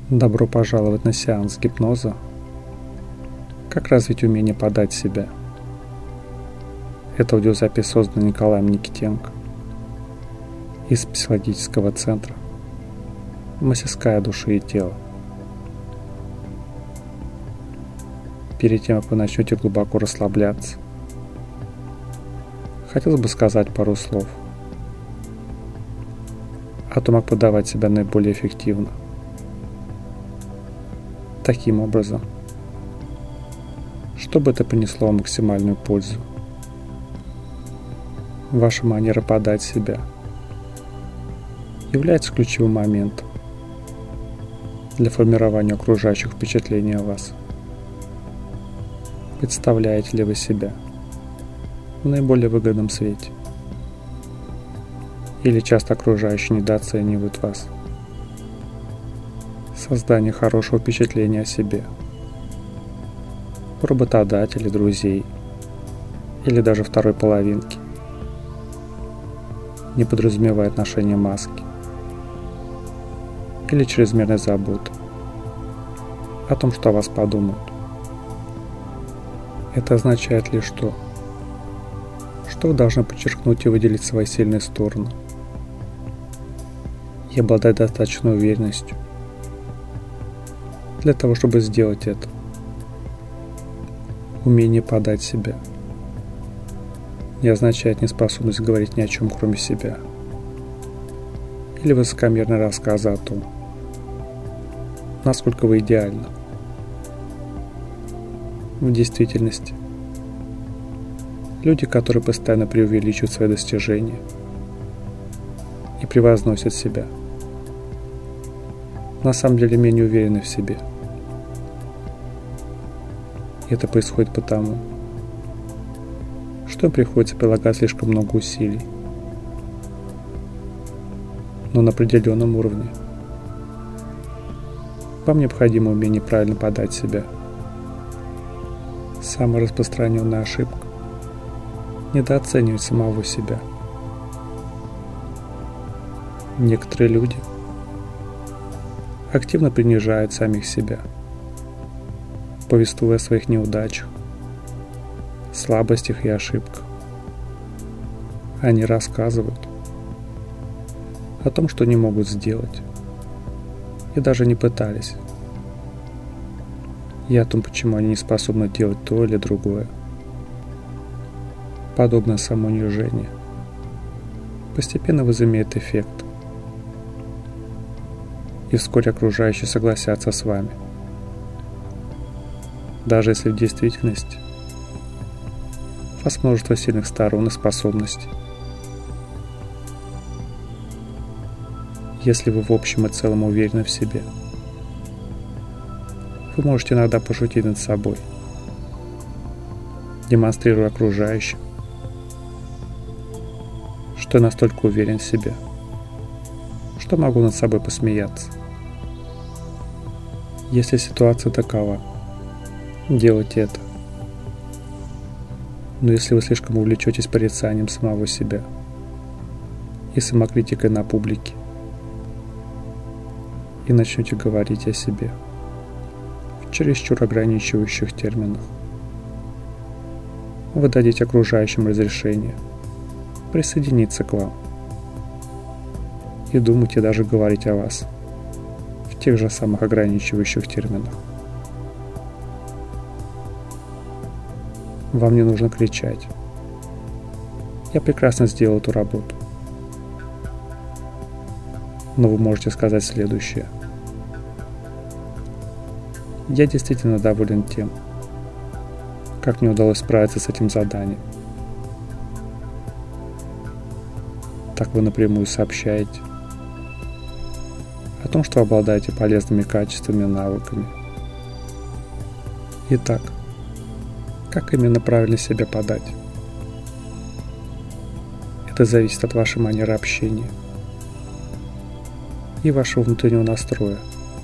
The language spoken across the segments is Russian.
Добро пожаловать на сеанс гипноза. Как развить умение подать себя? Это аудиозапись создана Николаем Никитенко из психологического центра «Мастерская души и тела». Перед тем, как вы начнете глубоко расслабляться, хотелось бы сказать пару слов о том, как подавать себя наиболее эффективно. Таким образом, чтобы это принесло вам максимальную пользу. Ваша манера подать себя является ключевым моментом для формирования окружающих впечатлений о вас. Представляете ли вы себя в наиболее выгодном свете? Или часто окружающие недооценивают вас? Создание хорошего впечатления о себе у работодателей, друзей или даже второй половинки не подразумевает ношение маски или чрезмерной заботы о том, что о вас подумают. Это означает лишь то, что вы должны подчеркнуть и выделить свои сильные стороны и обладать достаточной уверенностью для того, чтобы сделать это. Умение подать себя не означает неспособность говорить ни о чем, кроме себя, или высокомерные рассказы о том, насколько вы идеальны. В действительности, люди, которые постоянно преувеличивают свои достижения и превозносят себя, на самом деле менее уверены в себе. Это происходит потому, что им приходится прилагать слишком много усилий. Но на определенном уровне вам необходимо умение правильно подать себя. Самая распространенная ошибка – недооценивать самого себя. Некоторые люди активно принижают самих себя, повествуя о своих неудачах, слабостях и ошибках. Они рассказывают о том, что не могут сделать, и даже не пытались, и о том, почему они не способны делать то или другое. Подобное самоунижение постепенно возымеет эффект, и вскоре окружающие согласятся с вами, даже если в действительности у вас множество сильных сторон и способностей. Если вы в общем и целом уверены в себе, вы можете иногда пошутить над собой, демонстрируя окружающим, что я настолько уверен в себе, что могу над собой посмеяться. Если ситуация такова, делайте это. Но если вы слишком увлечетесь порицанием самого себя и самокритикой на публике и начнете говорить о себе в чересчур ограничивающих терминах, вы дадите окружающим разрешение присоединиться к вам и думать и даже говорить о вас в тех же самых ограничивающих терминах. Вам не нужно кричать: «Я прекрасно сделал эту работу». Но вы можете сказать следующее: «Я действительно доволен тем, как мне удалось справиться с этим заданием». Так вы напрямую сообщаете о том, что обладаете полезными качествами и навыками. Итак, как именно правильно себя подать? Это зависит от вашей манеры общения и вашего внутреннего настроя.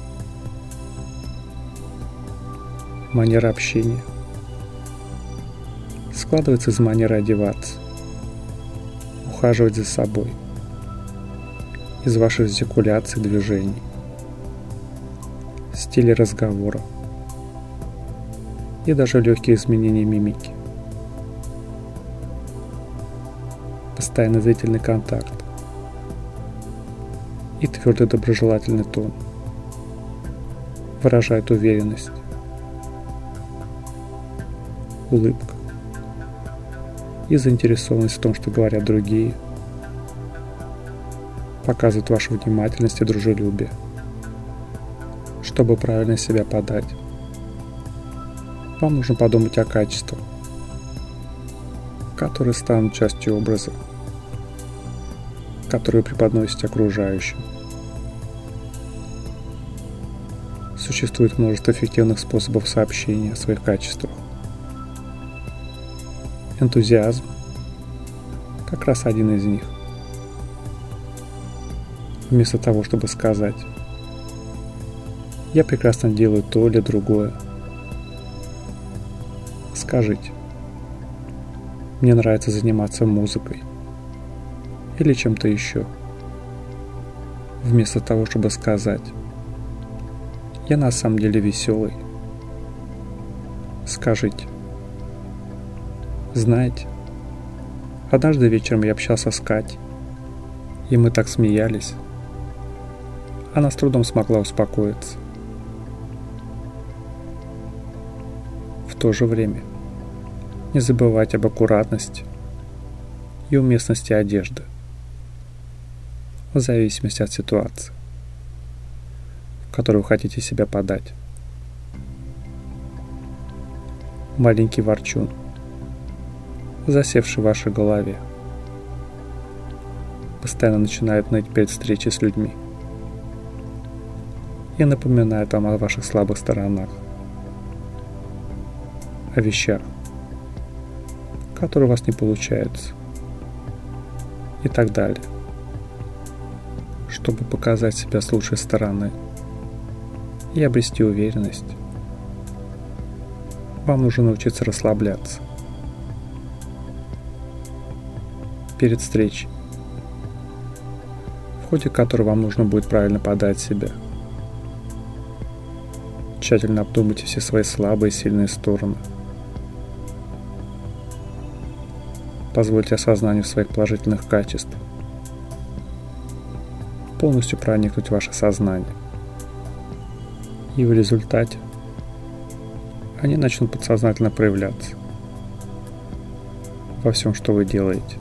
Манера общения складывается из манеры одеваться, ухаживать за собой, из ваших жестикуляций, движений, стиле разговора и даже легкие изменения мимики. Постоянный зрительный контакт и твердый доброжелательный тон выражают уверенность, улыбка и заинтересованность в том, что говорят другие, показывают вашу внимательность и дружелюбие. Чтобы правильно себя подать, вам нужно подумать о качествах, которые станут частью образа, который вы преподносите окружающим. Существует множество эффективных способов сообщения о своих качествах. Энтузиазм – как раз один из них. Вместо того, чтобы сказать «я прекрасно делаю то или другое», скажите «мне нравится заниматься музыкой» или чем-то еще. Вместо того, чтобы сказать «я на самом деле веселый», скажите «знаете, однажды вечером я общался с Катей, и мы так смеялись. Она с трудом смогла успокоиться». В то же время не забывайте об аккуратности и уместности одежды, в зависимости от ситуации, в которой вы хотите себя подать. Маленький ворчун, засевший в вашей голове, постоянно начинает ныть перед встречей с людьми и напоминает вам о ваших слабых сторонах, о вещах, которые у вас не получаются, и так далее. Чтобы показать себя с лучшей стороны и обрести уверенность, вам нужно научиться расслабляться. Перед встречей, в ходе которой вам нужно будет правильно подать себя, тщательно обдумайте все свои слабые и сильные стороны. Позвольте осознанию своих положительных качеств полностью проникнуть в ваше сознание. И в результате они начнут подсознательно проявляться во всем, что вы делаете.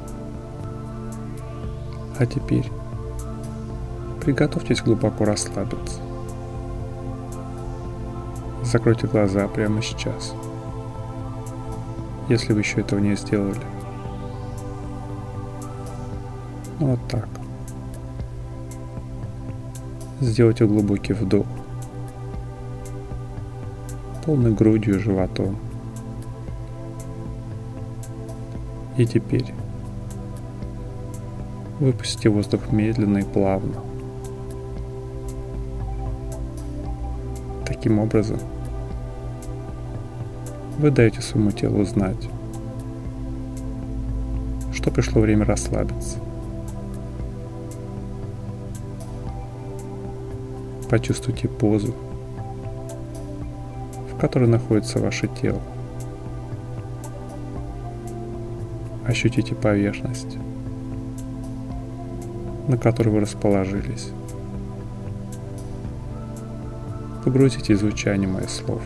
А теперь приготовьтесь глубоко расслабиться. Закройте глаза прямо сейчас, если вы еще этого не сделали. Ну вот так. Сделайте глубокий вдох, полной грудью и животом. И теперь выпустите воздух медленно и плавно. Таким образом, вы даете своему телу знать, что пришло время расслабиться. Почувствуйте позу, в которой находится ваше тело. Ощутите поверхность, на которой вы расположились. Погрузитесь в звучание моих слов.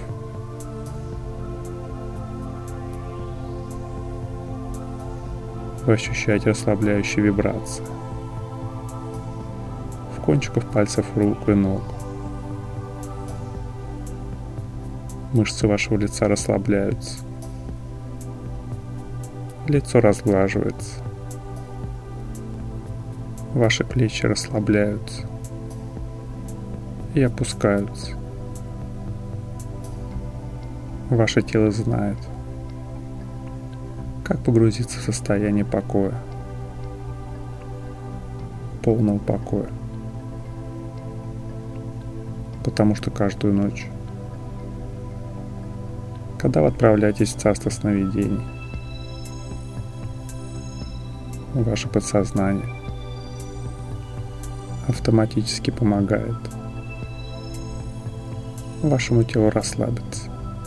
Вы ощущаете расслабляющие вибрации в кончиках пальцев рук и ног. Мышцы вашего лица расслабляются. Лицо разглаживается. Ваши плечи расслабляются и опускаются. Ваше тело знает, как погрузиться в состояние покоя, полного покоя. Потому что каждую ночь, когда вы отправляетесь в царство сновидений, ваше подсознание автоматически помогает вашему телу расслабиться.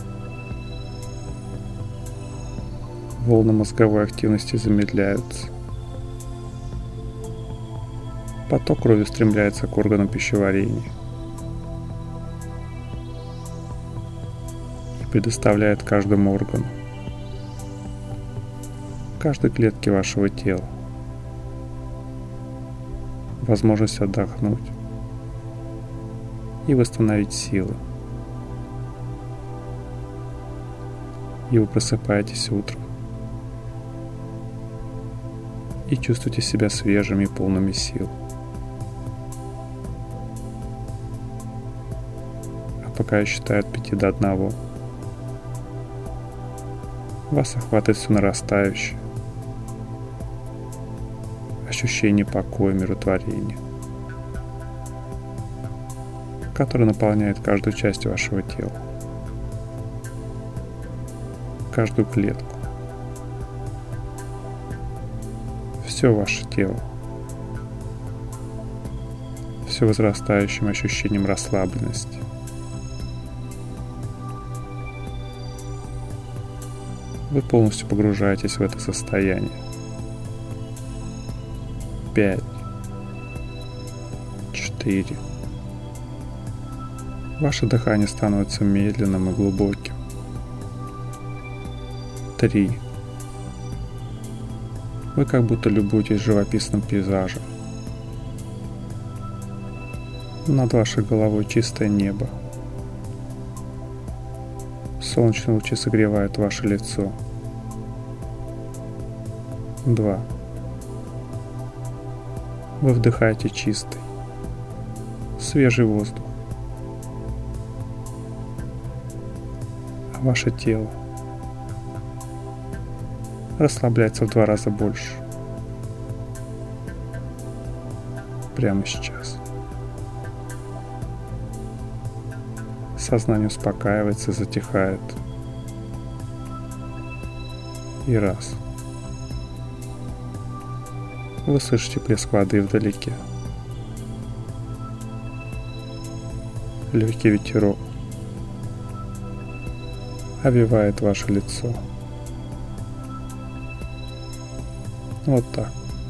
Волны мозговой активности замедляются. Поток крови устремляется к органам пищеварения и предоставляет каждому органу, каждой клетке вашего тела возможность отдохнуть и восстановить силы. И вы просыпаетесь утром и чувствуете себя свежими и полными сил. А пока я считаю от 5 до 1, вас охватывает все нарастающее ощущение покоя, миротворения, которое наполняет каждую часть вашего тела, каждую клетку, все ваше тело, все возрастающим ощущением расслабленности. Вы полностью погружаетесь в это состояние. 5, 4. Ваше дыхание становится медленным и глубоким. 3. Вы как будто любуетесь живописным пейзажем. Над вашей головой чистое небо. Солнечные лучи согревают ваше лицо. 2. Вы вдыхаете чистый, свежий воздух. А ваше тело расслабляется в 2 раза больше. Прямо сейчас. Сознание успокаивается, затихает. И раз. Вы слышите плеск воды вдалеке. Легкий ветерок овевает ваше лицо. Вот так.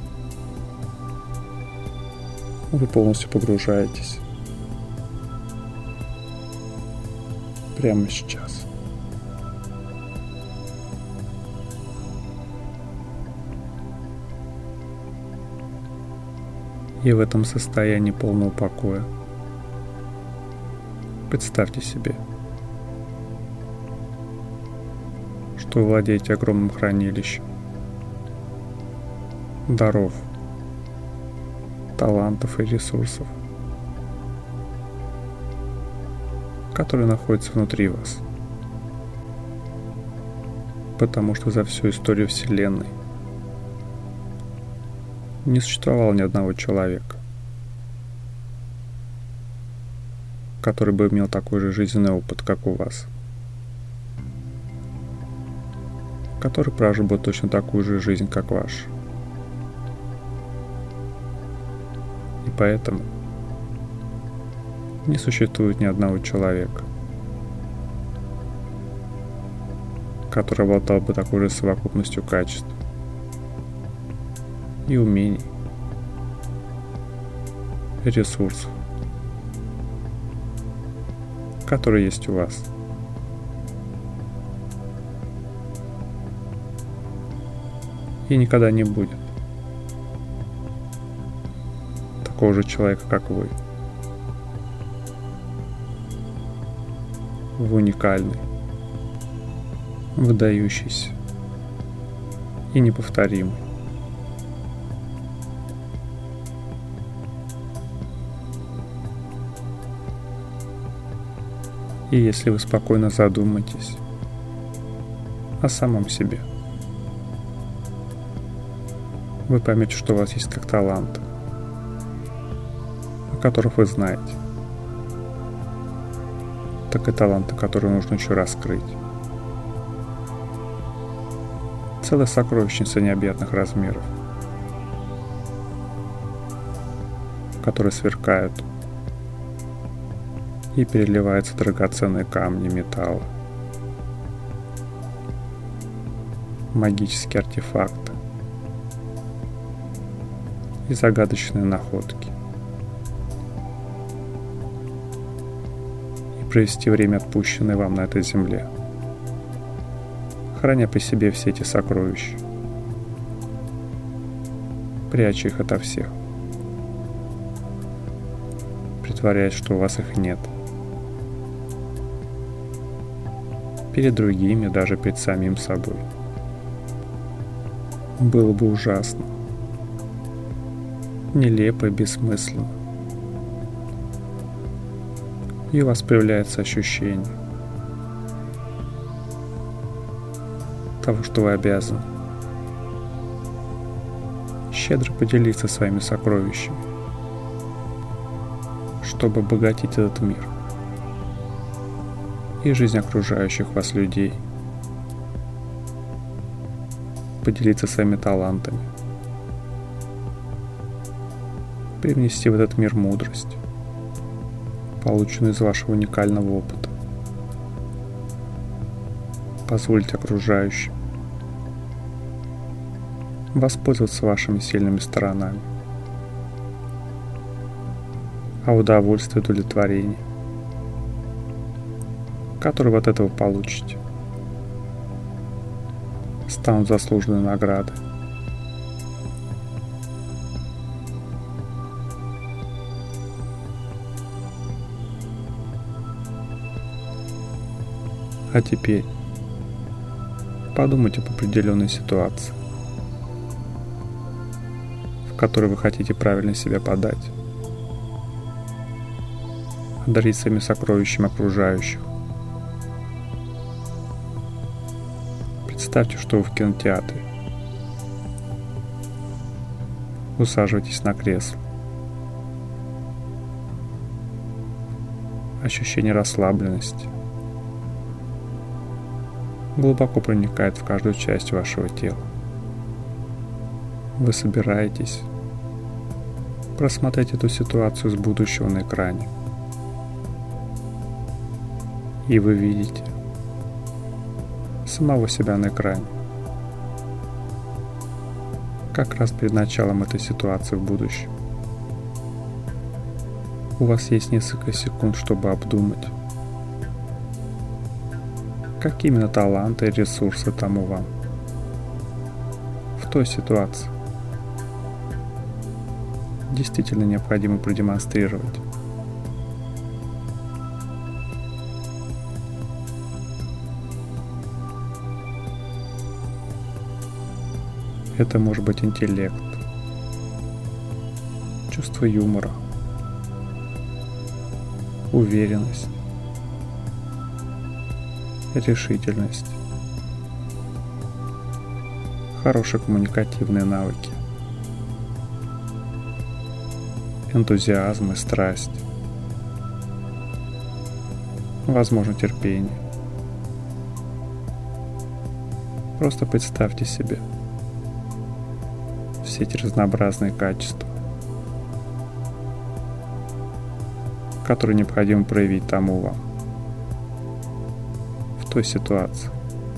Вы полностью погружаетесь прямо сейчас. И в этом состоянии полного покоя представьте себе, что вы владеете огромным хранилищем даров, талантов и ресурсов, которые находятся внутри вас. Потому что за всю историю Вселенной не существовало ни одного человека, который бы имел такой же жизненный опыт, как у вас, который прожил бы точно такую же жизнь, как ваша. И поэтому не существует ни одного человека, который обладал бы такой же совокупностью качеств и умений, и ресурсов, которые есть у вас. И никогда не будет такого же человека, как вы. Вы уникальный, выдающийся и неповторимый. И если вы спокойно задумаетесь о самом себе, вы поймете, что у вас есть как таланты, о которых вы знаете, так и таланты, которые нужно еще раскрыть. Целая сокровищница необъятных размеров, которые сверкают и переливаются драгоценные камни металла, магические артефакты и загадочные находки. И провести время, отпущенное вам на этой земле, храня при себе все эти сокровища, пряча их ото всех, притворяясь, что у вас их нет, перед другими, даже перед самим собой. Было бы ужасно, нелепо и бессмысленно. И у вас появляется ощущение того, что вы обязаны щедро поделиться своими сокровищами, чтобы обогатить этот мир и жизнь окружающих вас людей, поделиться своими талантами, привнести в этот мир мудрость, полученную из вашего уникального опыта, позволить окружающим воспользоваться вашими сильными сторонами, а удовольствие и удовлетворение, которое вы от этого получите, станут заслуженной наградой. А теперь подумайте об определенной ситуации, в которой вы хотите правильно себя подать, одарить своими сокровищами окружающих. Представьте, что вы в кинотеатре. Усаживайтесь на кресло. Ощущение расслабленности глубоко проникает в каждую часть вашего тела. Вы собираетесь просмотреть эту ситуацию с будущего на экране. И вы видите самого себя на экране, как раз перед началом этой ситуации в будущем. У вас есть несколько секунд, чтобы обдумать, какие именно таланты и ресурсы там у вам в той ситуации действительно необходимо продемонстрировать. Это может быть интеллект, чувство юмора, уверенность, решительность, хорошие коммуникативные навыки, энтузиазм и страсть, возможно, терпение. Просто представьте себе все эти разнообразные качества, которые необходимо проявить тому вам в той ситуации.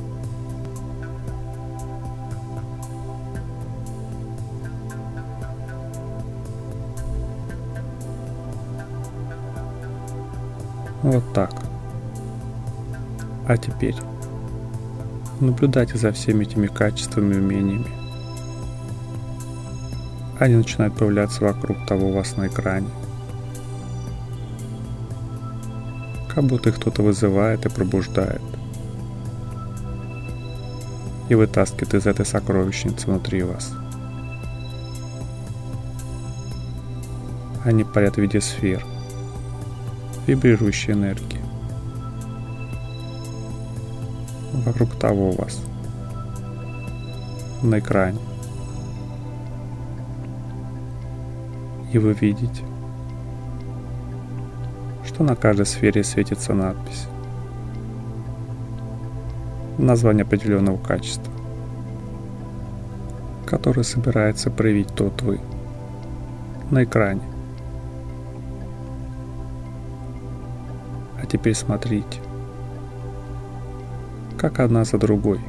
Вот так. А теперь наблюдайте за всеми этими качествами и умениями. Они начинают появляться вокруг того у вас на экране. Как будто их кто-то вызывает и пробуждает. И вытаскивает из этой сокровищницы внутри вас. Они парят в виде сфер, вибрирующей энергии. Вокруг того у вас на экране. И вы видите, что на каждой сфере светится надпись, название определенного качества, которое собирается проявить тот вы на экране. А теперь смотрите, как одна за другой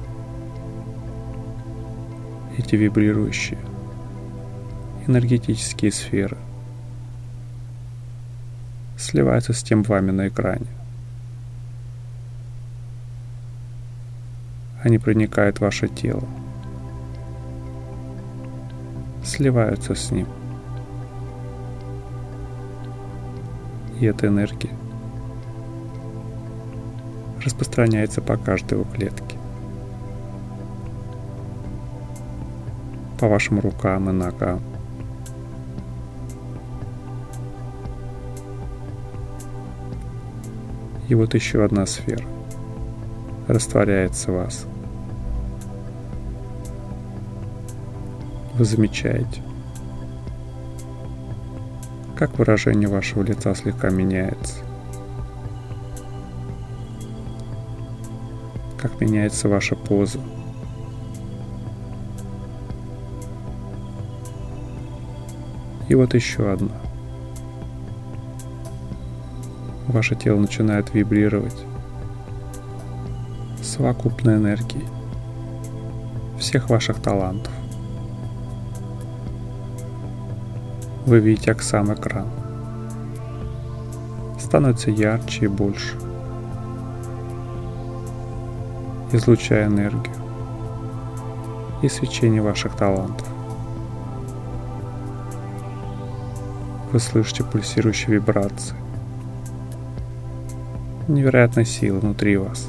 эти вибрирующие энергетические сферы сливаются с тем вами на экране. Они проникают в ваше тело, сливаются с ним. И эта энергия распространяется по каждой его клетке, по вашим рукам и ногам. И вот еще одна сфера растворяется в вас. Вы замечаете, как выражение вашего лица слегка меняется, как меняется ваша поза. И вот еще одна. Ваше тело начинает вибрировать совокупной энергией всех ваших талантов. Вы видите, как сам экран становится ярче и больше, излучая энергию и свечение ваших талантов. Вы слышите пульсирующие вибрации невероятной силы внутри вас.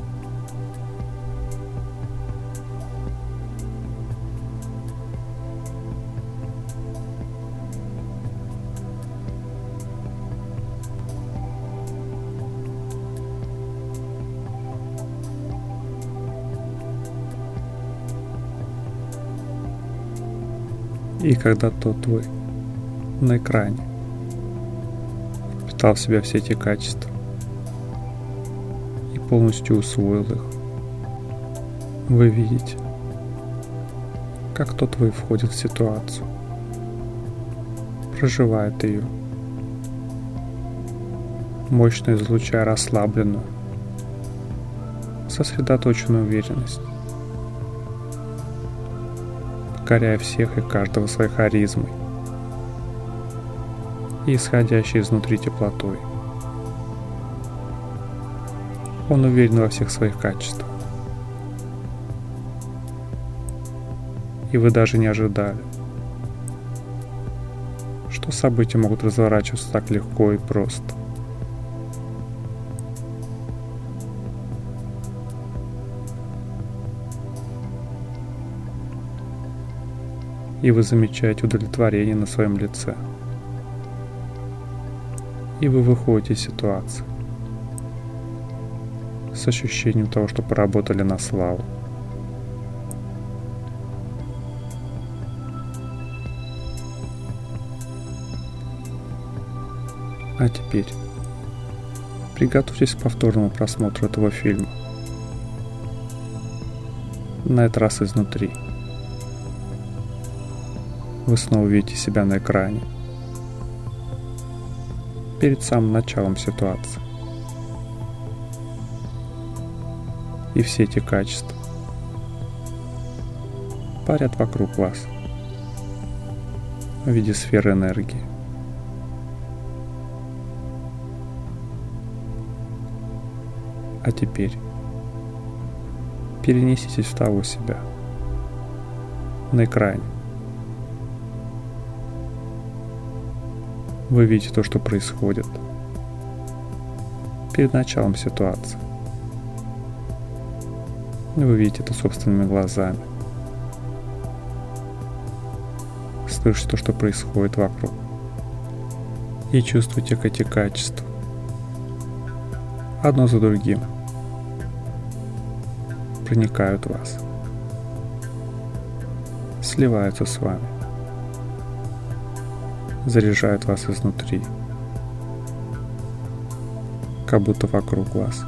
И когда тот вы на экране впитал в себя все эти качества и полностью усвоил их, вы видите, как тот вы входит в ситуацию, проживает ее, мощно излучая расслабленную, сосредоточенную уверенность, покоряя всех и каждого своей харизмой и исходящей изнутри теплотой. Он уверен во всех своих качествах. И вы даже не ожидали, что события могут разворачиваться так легко и просто. И вы замечаете удовлетворение на своем лице. И вы выходите из ситуации с ощущением того, что поработали на славу. А теперь приготовьтесь к повторному просмотру этого фильма. На этот раз изнутри. Вы снова видите себя на экране перед самым началом ситуации. И все эти качества парят вокруг вас в виде сферы энергии. А теперь перенеситесь в того себя на экране. Вы видите то, что происходит перед началом ситуации. Вы видите это собственными глазами. Слышите то, что происходит вокруг. И чувствуйте, как эти качества одно за другим проникают в вас, сливаются с вами, заряжают вас изнутри, как будто вокруг вас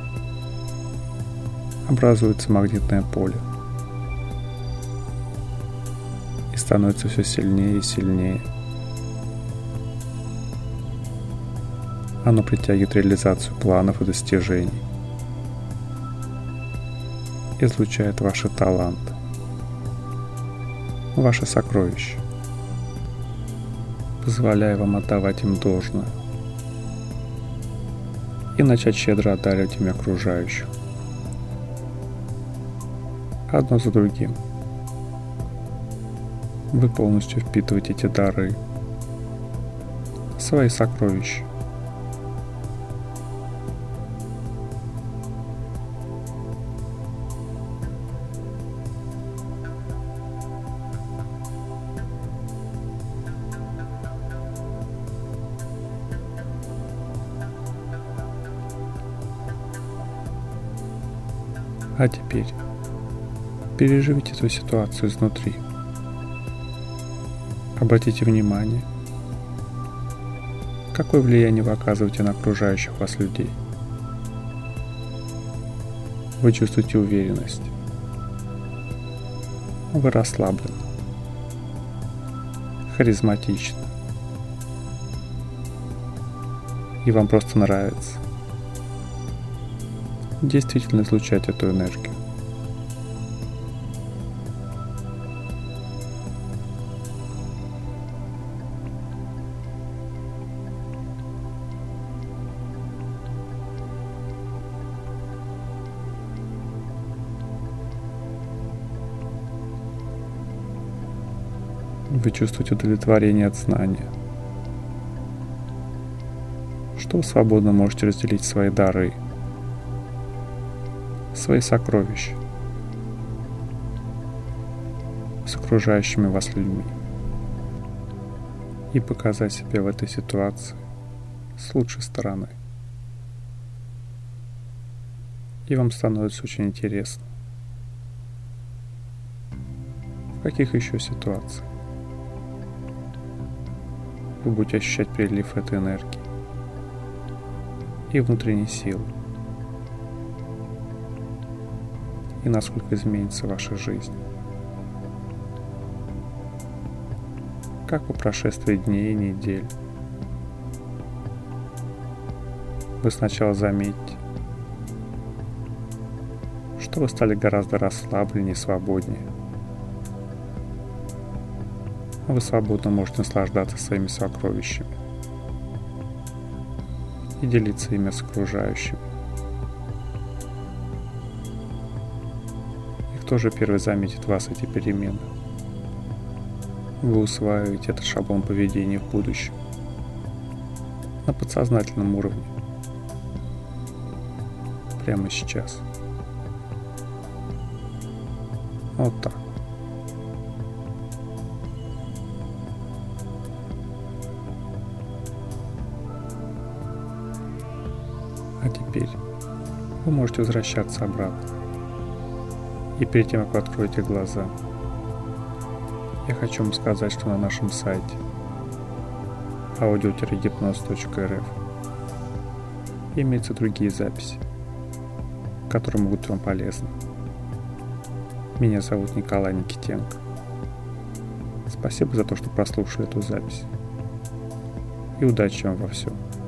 образуется магнитное поле и становится все сильнее и сильнее. Оно притягивает реализацию планов и достижений, излучает ваши таланты, ваши сокровища, позволяя вам отдавать им должное и начать щедро одаривать ими окружающих, одно за другим. Вы полностью впитываете эти дары, свои сокровища. А теперь переживите эту ситуацию изнутри. Обратите внимание, какое влияние вы оказываете на окружающих вас людей. Вы чувствуете уверенность. Вы расслаблены, харизматичны. И вам просто нравится действительно излучать эту энергию. Вы чувствуете удовлетворение от знания, что вы свободно можете разделить свои дары, свои сокровища с окружающими вас людьми и показать себя в этой ситуации с лучшей стороны. И вам становится очень интересно, в каких еще ситуациях вы будете ощущать прилив этой энергии и внутренней силы, и насколько изменится ваша жизнь. Как по прошествии дней и недель вы сначала заметите, что вы стали гораздо расслабленнее и свободнее. Вы свободно можете наслаждаться своими сокровищами и делиться ими с окружающими. И кто же первый заметит в вас эти перемены? Вы усваиваете этот шаблон поведения в будущем на подсознательном уровне прямо сейчас. Вот так. А теперь вы можете возвращаться обратно. И перед тем, как вы откроете глаза, я хочу вам сказать, что на нашем сайте audio-гипноз.рф имеются другие записи, которые могут быть вам полезны. Меня зовут Николай Никитенко. Спасибо за то, что прослушали эту запись. И удачи вам во всем.